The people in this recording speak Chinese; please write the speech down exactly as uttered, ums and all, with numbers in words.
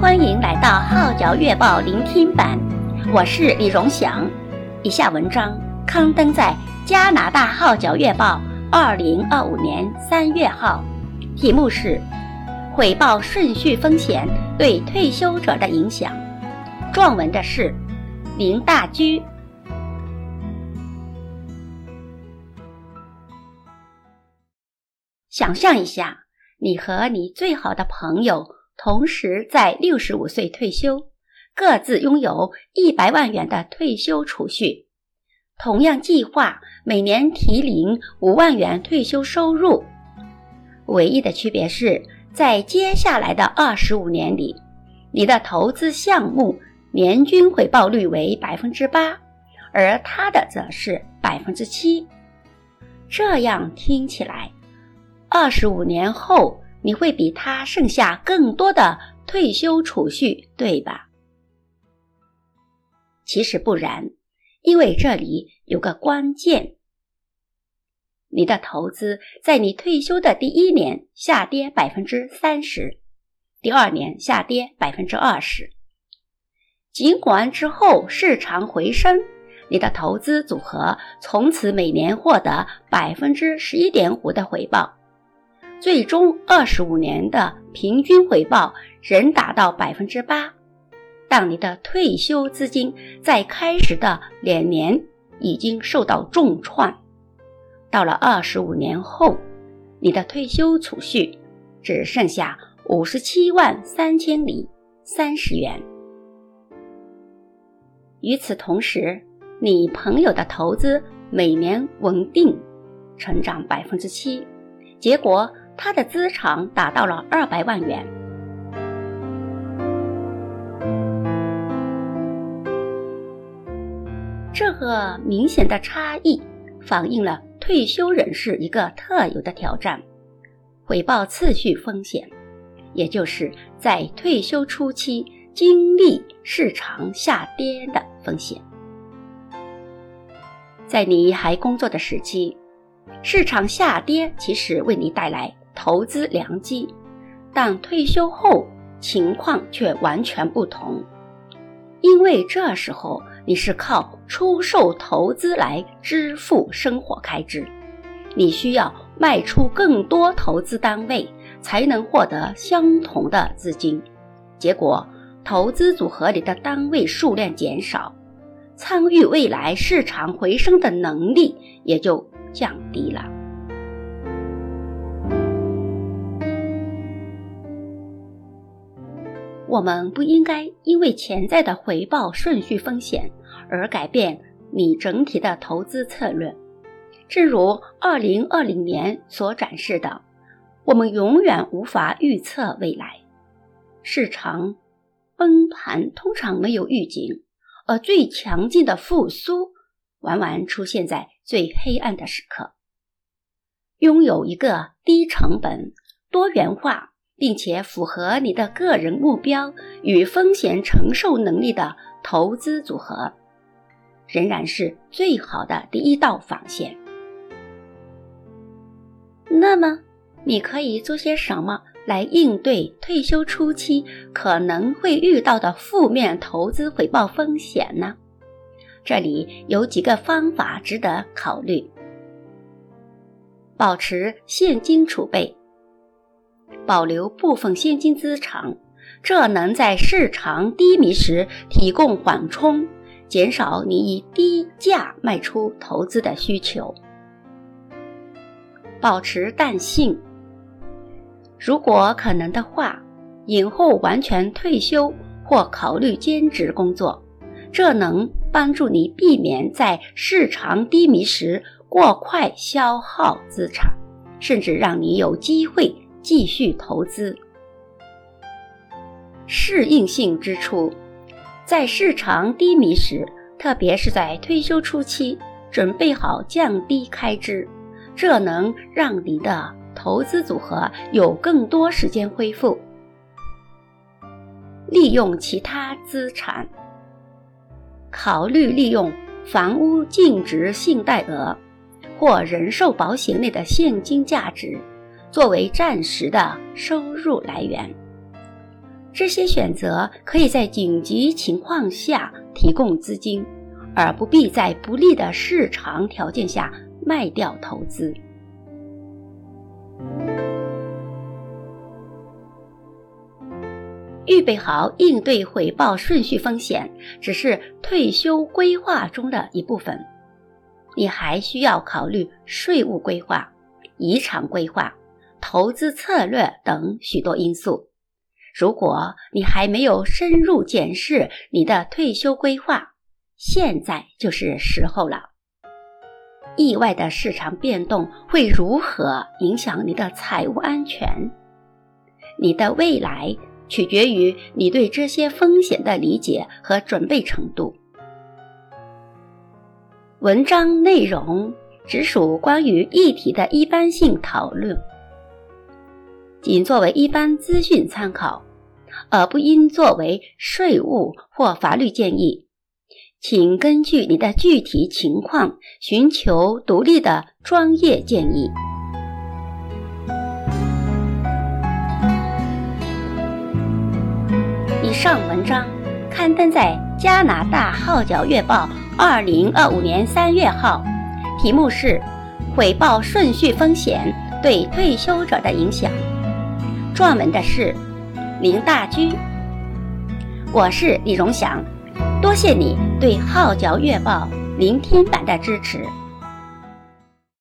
欢迎来到号角月报聆听版，我是李荣祥。以下文章刊登在加拿大号角月报二零二五年三月号，题目是回报顺序风险对退休者的影响，撰文的是林大居。想象一下，你和你最好的朋友同时在六十五岁退休，各自拥有一百万元的退休储蓄，同样计划每年提领五万元退休收入。唯一的区别是，在接下来的二十五年里，你的投资项目年均回报率为 百分之八， 而他的则是 百分之七。 这样听起来，二十五年后你会比他剩下更多的退休储蓄，对吧？其实不然，因为这里有个关键。你的投资在你退休的第一年下跌 百分之三十， 第二年下跌 百分之二十。 尽管之后市场回升，你的投资组合从此每年获得 百分之十一点五 的回报，最终二十五年的平均回报仍达到 百分之八。 但你的退休资金在开始的两年已经受到重创，到了二十五年后，你的退休储蓄只剩下五十七万三千里三十元。与此同时，你朋友的投资每年稳定成长 百分之七， 结果他的资产达到了二百万元。这个明显的差异反映了退休人士一个特有的挑战——回报次序风险，也就是在退休初期经历市场下跌的风险。在你还工作的时期，市场下跌其实为你带来投资良机，但退休后情况却完全不同，因为这时候你是靠出售投资来支付生活开支，你需要卖出更多投资单位才能获得相同的资金，结果投资组合里的单位数量减少，参与未来市场回升的能力也就降低了。我们不应该因为潜在的回报顺序风险而改变你整体的投资策略。正如二零二零年所展示的，我们永远无法预测未来。市场崩盘通常没有预警，而最强劲的复苏往往出现在最黑暗的时刻。拥有一个低成本、多元化并且符合你的个人目标与风险承受能力的投资组合，仍然是最好的第一道防线。那么，你可以做些什么来应对退休初期可能会遇到的负面投资回报风险呢？这里有几个方法值得考虑。保持现金储备，保留部分现金资产，这能在市场低迷时提供缓冲，减少你以低价卖出投资的需求。保持弹性，如果可能的话，以后完全退休或考虑兼职工作，这能帮助你避免在市场低迷时过快消耗资产，甚至让你有机会继续投资。适应性支出，在市场低迷时，特别是在退休初期，准备好降低开支，这能让你的投资组合有更多时间恢复。利用其他资产，考虑利用房屋净值信贷额或人寿保险内的现金价值作为暂时的收入来源。 这些选择可以在紧急情况下提供资金，而不必在不利的市场条件下卖掉投资。预备好应对回报顺序风险，只是退休规划中的一部分。你还需要考虑税务规划、遗产规划、投资策略等许多因素。如果你还没有深入检视你的退休规划，现在就是时候了。意外的市场变动会如何影响你的财务安全？你的未来取决于你对这些风险的理解和准备程度。文章内容只属关于议题的一般性讨论，仅作为一般资讯参考，而不应作为税务或法律建议。请根据你的具体情况寻求独立的专业建议。以上文章刊登在加拿大号角月报二零二五年三月号，题目是回报顺序风险对退休者的影响，撰文的是林大居。我是李荣祥，多谢你对号角月报聆听版的支持。